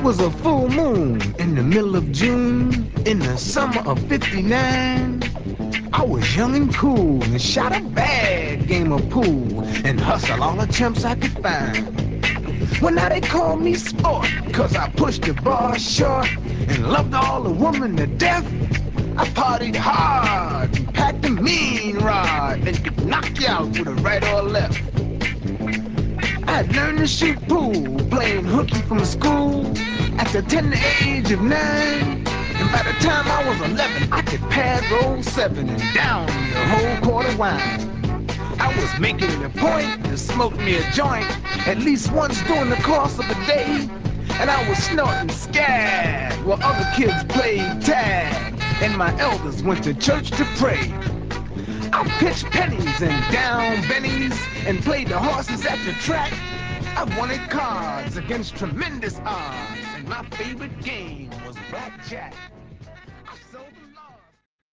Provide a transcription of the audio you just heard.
was a full moon in the middle of June in the summer of '59. I was young and cool and shot a bad game of pool and hustled all the chumps I could find. Well, now they call me sport, cause I pushed the bar short and loved all the women to death. I partied hard and packed a mean rod that could knock you out to the right or left. I learned to shoot pool, playing hooky from school at the tender age of 9. And by the time I was 11, I could pad roll 7 and down me a whole quart of wine. I was making it a point to smoke me a joint at least once during the course of the day. And I was snorting scag while other kids played tag and my elders went to church to pray. I pitched pennies and down bennies and played the horses at the track. I wanted cards against tremendous odds, and my favorite game was blackjack.